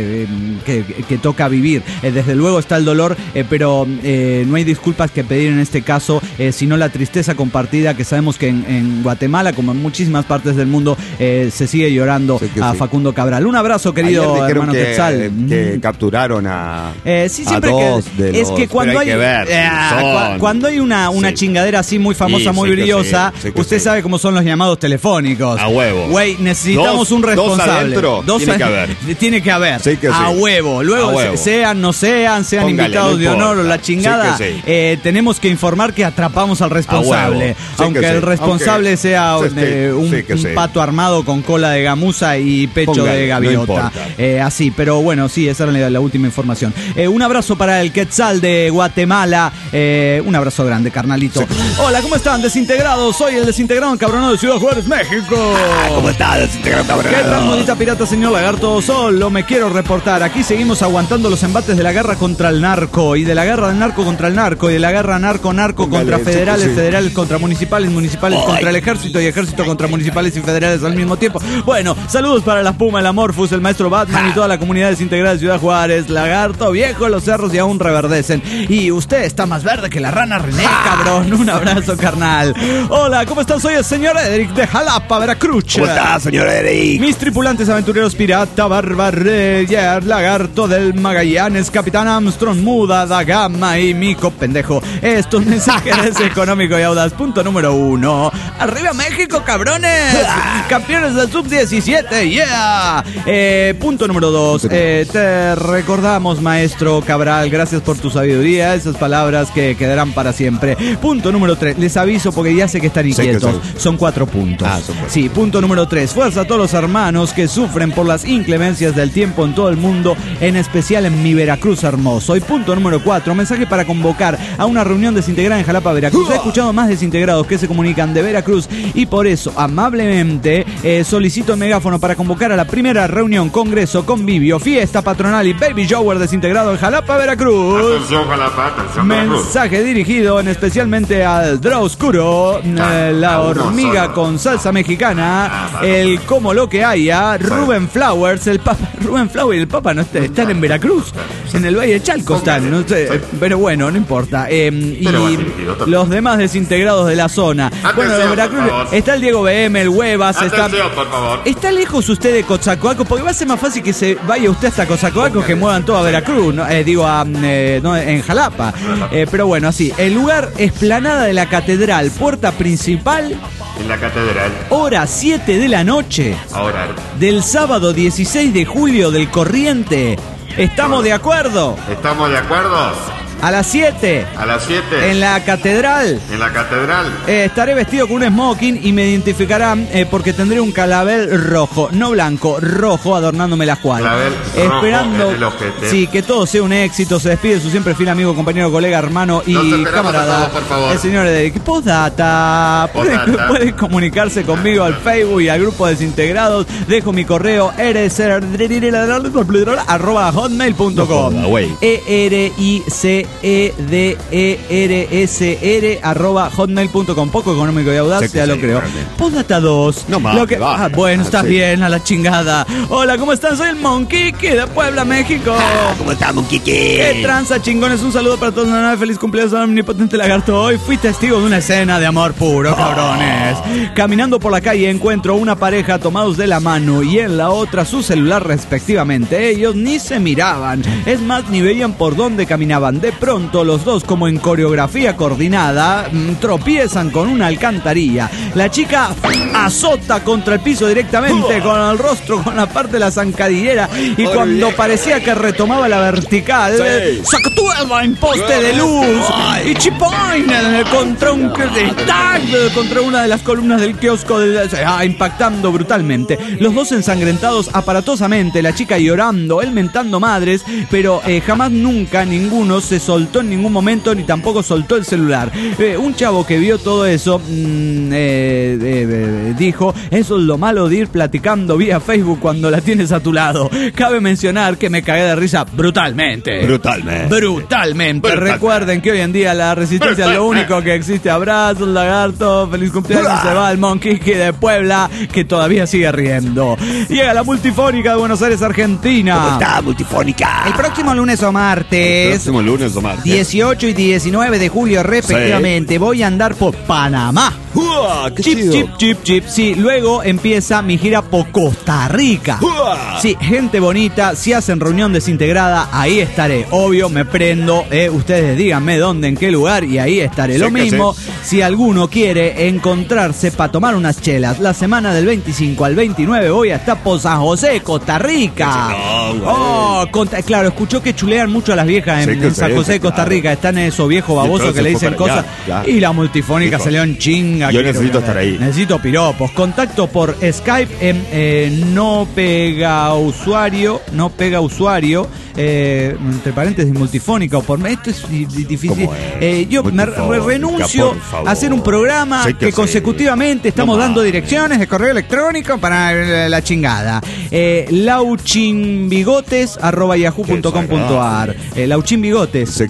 que toca vivir. Desde luego está el dolor, pero no hay disculpas que pedir en este caso, sino la tristeza compartida, que sabemos que en Guatemala, como en muchísimas partes del mundo, se sigue llorando a Facundo Cabral. Un abrazo, querido hermano Quetzal. Que capturaron a sí, siempre es que cuando hay cuando hay una chingadera así muy famosa, muy brillosa, usted sabe cómo son los llamados telefónicos. A huevo. Güey, necesitamos un responsable. Tiene que haber. A huevo. Luego, sean, no sean invitados de honor o la chingada, tenemos que informar que atrapamos al responsable. Aunque el responsable sea un pato armado con cola de gamuza y pecho de gaviota. Así, pero bueno, sí, esa era la última información. Un abrazo para el Quetzal de Guatemala. Un abrazo grande, carnalito. Hola, ¿cómo están, desintegrados? Soy el desintegrado encabronado de Ciudad Juárez, México. ¿Cómo está, desintegrado encabronado? ¿Qué tal, modita pirata, señor Lagarto? Solo me quiero reportar. Aquí seguimos aguantando los embates de la guerra contra el narco, y de la guerra del narco contra el narco, y de la guerra narco contra federales, federales contra municipales, municipales contra el ejército, y ejército contra municipales y federales al mismo tiempo. Bueno, saludos para las Puma, el Amorphous, el maestro Batman y toda la comunidad desintegrada de Ciudad Juárez. Lagarto viejo, los cerros y aún reverdecen. Y usted está más verde que la rana René, cabrón. Un abrazo, carnal. Hola, ¿cómo estás? Soy el señor Eric de Jalapa, Veracruz. ¿Cómo estás, señor Eric? Mis tripulantes aventureros pirata, Barbarreyer, Lagarto del Magallanes, Capitán Armstrong, Muda, da Gama y Mico Pendejo. Estos mensajes económico y audaz. Punto número 1. ¡Arriba México, cabrones! ¡Campeones del Sub-17! ¡Yeah! Punto número 2. Te recordamos, maestro Cabral, gracias por tu sabiduría. Esas palabras que quedarán para siempre. Punto número 3. Les aviso porque ya sé que están inquietos. Son 4 puntos. Sí, punto número 3. Fuerza a todos los hermanos que sufren por las inclemencias del tiempo en todo el mundo, en especial en mi Veracruz hermoso. Y punto número 4. Mensaje para convocar a una reunión desintegrada en Jalapa, Veracruz. He escuchado más desintegrados que se comunican de Veracruz y por eso amablemente solicito el megáfono para convocar a la primera reunión, congreso, convivio, fiesta patronal y baby shower desintegrado en Jalapa, Veracruz. Atención, Jalapa. Jalapa, atención Veracruz. Mensaje dirigido especialmente al Draw Oscuro, la hormiga con salsa mexicana, el como lo que haya, Rubén Flowers, el Papa. Rubén Flowers y el Papa no están en Veracruz, en el Valle de Chalco están, no sé, pero bueno, no importa. Y los demás desintegrados de la zona. Bueno, de Veracruz está el Diego BM, el Huevas, por favor. ¿Está lejos usted de Coatzacoalcos? Porque va a ser más fácil que se vaya usted hasta Coatzacoalcos que muevan todo a Veracruz, ¿no? No, en Jalapa. Pero bueno, así. El lugar, explanada de la catedral, puerta principal. En la catedral. Hora 7 de la noche. Ahora. Del sábado 16 de julio del corriente. ¿Estamos de acuerdo? ¿Estamos de acuerdo? A las 7. A las 7. En la catedral. En la catedral. Estaré vestido con un smoking y me identificarán porque tendré un clavel rojo, no blanco, rojo, adornándome la escuadra. Clavel esperando rojo, sí, que todo sea un éxito. Se despide su siempre fiel amigo, compañero, colega, hermano y camarada, por favor. el señor Ederic. Postdata. Pueden comunicarse conmigo al Facebook y al grupo Desintegrados. Dejo mi correo hotmail.com ERICEDERSR @hotmail.com. Poco económico y audaz, ya lo creo. Postdata 2. No más. Bueno, estás bien, a la chingada. Hola, ¿cómo están? Soy el Monquique de Puebla, México. ¿Cómo está, Monquique? ¿Qué tranza, chingones? Un saludo para todos. Una feliz cumpleaños al omnipotente lagarto. Hoy fui testigo de una escena de amor puro, cabrones. Caminando por la calle encuentro una pareja tomados de la mano y en la otra su celular respectivamente. Ellos ni se miraban. Es más, ni veían por dónde caminaban. De pronto los dos, como en coreografía coordinada, tropiezan con una alcantarilla. La chica azota contra el piso directamente con el rostro, con la parte de la zancadillera, y cuando parecía que retomaba la vertical, sacatúa en poste de luz y chipoin contra una de las columnas del kiosco impactando brutalmente. Los dos ensangrentados aparatosamente, la chica llorando, él mentando madres, pero jamás nunca ninguno se soltó en ningún momento, ni tampoco soltó el celular. Un chavo que vio todo eso dijo: eso es lo malo de ir platicando vía Facebook cuando la tienes a tu lado. Cabe mencionar que me cagué de risa brutalmente. Recuerden que hoy en día la resistencia es lo único que existe. Abrazos, lagarto, feliz cumpleaños. Se va el Monquique de Puebla, que todavía sigue riendo. Llega la Multifónica de Buenos Aires, Argentina. ¿Cómo está, Multifónica? El próximo lunes o martes 18 y 19 de julio respectivamente, voy a andar por Panamá. Chip. Sí, luego empieza mi gira por Costa Rica. Sí, gente bonita, si hacen reunión desintegrada, ahí estaré. Obvio, me prendo. Ustedes díganme dónde, en qué lugar, y ahí estaré. Lo mismo, si alguno quiere encontrarse para tomar unas chelas. La semana del 25 al 29 voy a estar por San José, Costa Rica. Claro, escuchó que chulean mucho a las viejas en San José, Costa Rica. Están esos viejos babosos que le dicen cosas. Y la Multifónica se le en chinga. Yo necesito estar ahí. Necesito piropos. Contacto por Skype en no pega usuario, entre paréntesis Multifónica, o por esto es difícil. Yo me renuncio a hacer un programa que consecutivamente estamos dando direcciones de correo electrónico para la chingada. lauchinbigotes@yahoo.com.ar. Lauchinbigotes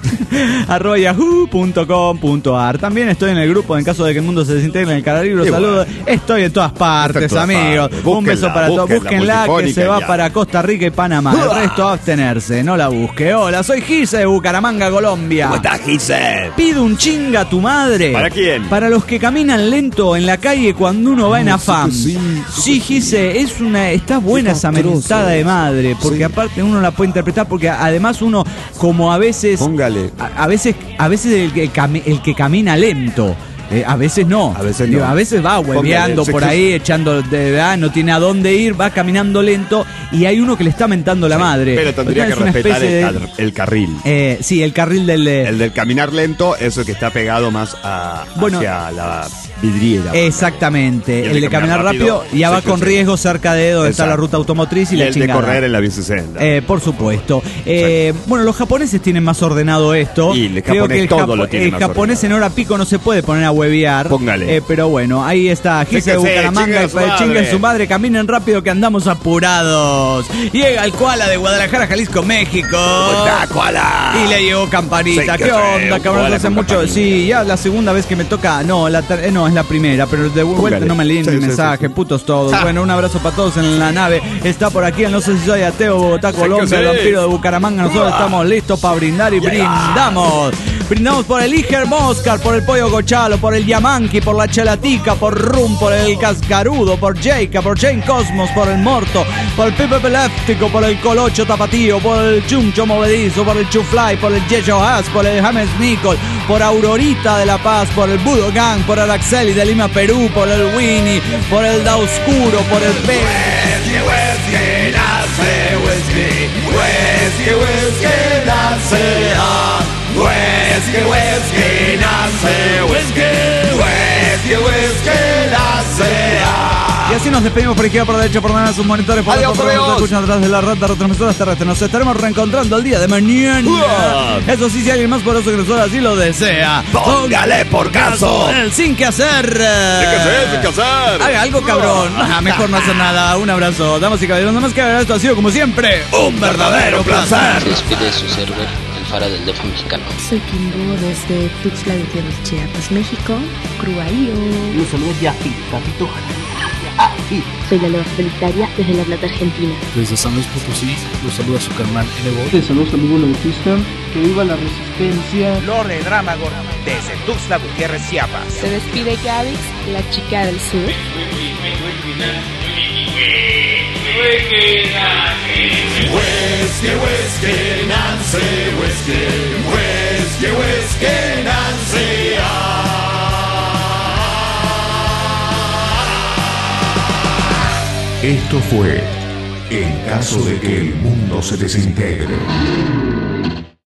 @yahoo.com.ar. También estoy en el grupo en caso de que el mundo se desintegre en el Caralibro. Saludos. Estoy en todas partes, amigos. Un beso para todos. Búsquenla, que se va para Costa Rica y Panamá. El resto abstenerse, no la busque. Hola, soy Gise de Bucaramanga, Colombia. ¿Cómo estás, Gise? Pido un chinga a tu madre. ¿Para quién? Para los que caminan lento en la calle cuando uno va en afán. Sí, Gise, está buena esa mentada de madre, porque aparte uno la puede interpretar, porque además uno, como a veces, póngale, a veces el que camina lento. A veces no. A veces va hueveando por ahí, echando de verdad, no tiene a dónde ir, va caminando lento y hay uno que le está mentando la madre. Pero tendría que respetar el carril. Sí, el carril del caminar lento, eso que está pegado más hacia la vidriera. Exactamente. El de caminar rápido ya va con riesgo cerca de donde está la ruta automotriz y la chingada. El de correr en la bicicenda. Por supuesto. Bueno, los japoneses tienen más ordenado esto. Y el Creo que el japonés en hora pico no se puede poner a huevear. Póngale. Pero bueno, ahí está. Gise de Bucaramanga, chinga su madre, caminen rápido que andamos apurados. Llega el Koala de Guadalajara, Jalisco, México. ¡Hola, Koala! Y le llegó Campanita. ¿Qué onda, cabrón? Hace mucho. Sí, ya la segunda vez que me toca. No, es la primera, pero de vuelta no me leen mi mensaje, putos todos. Bueno, un abrazo para todos en la nave. Está por aquí, no sé si soy ateo, Bogotá, Colombia, el vampiro de Bucaramanga. Nosotros estamos listos para brindar y brindamos. Brindamos por el Iger Moscar, por el Pollo Gochalo, por el Yamanqui, por la Chelatica, por Rum, por el Cascarudo, por Jayca, por Jane Cosmos, por el Morto, por el Pipe Epiléptico, por el Colocho Tapatío, por el Chuncho Movedizo, por el Chufly, por el Yeyo Haas, por el James Nicol, por Aurorita de La Paz, por el Budo Gang, por el Axeli de Lima, Perú, por el Winnie, por el Da Oscuro, por el P. Whisky, nace whisky, whisky, whisky, nace whisky, whisky, nace whisky, whisky, whisky, nace. Y así nos despedimos por izquierda, por derecha, por nada, sus monitores, por adiós, otro nos escuchan atrás de la rata retransmisoras terrestres. Nos estaremos reencontrando el día de mañana. Eso sí, si alguien más poderoso que nosotros así lo desea, póngale por caso. El sin que hacer. Sin que hacer. Haga algo, cabrón. Mejor no hacer nada. Un abrazo. Damas y caballeros, nada más que agregar, esto ha sido como siempre un verdadero placer. Se despide su server, el Fara del DF mexicano. Soy Kimbo desde Tuxtla Gutiérrez, Chiapas, México. Cruaío. Los saludos de Afi, Capito. Soy la Loba Solitaria desde La Plata, Argentina. Desde San Luis Potosí, los saluda su carnal N-Bot. Les saludos amigos Bautista, que viva la resistencia. Lore Dramagor desde Tuxtla Gutiérrez, Chiapas. Se despide Gavix, la chica del sur. Whisky, whisky, Nancy, whisky, whisky, whisky, Nancy. Esto fue En caso de que el mundo se desintegre.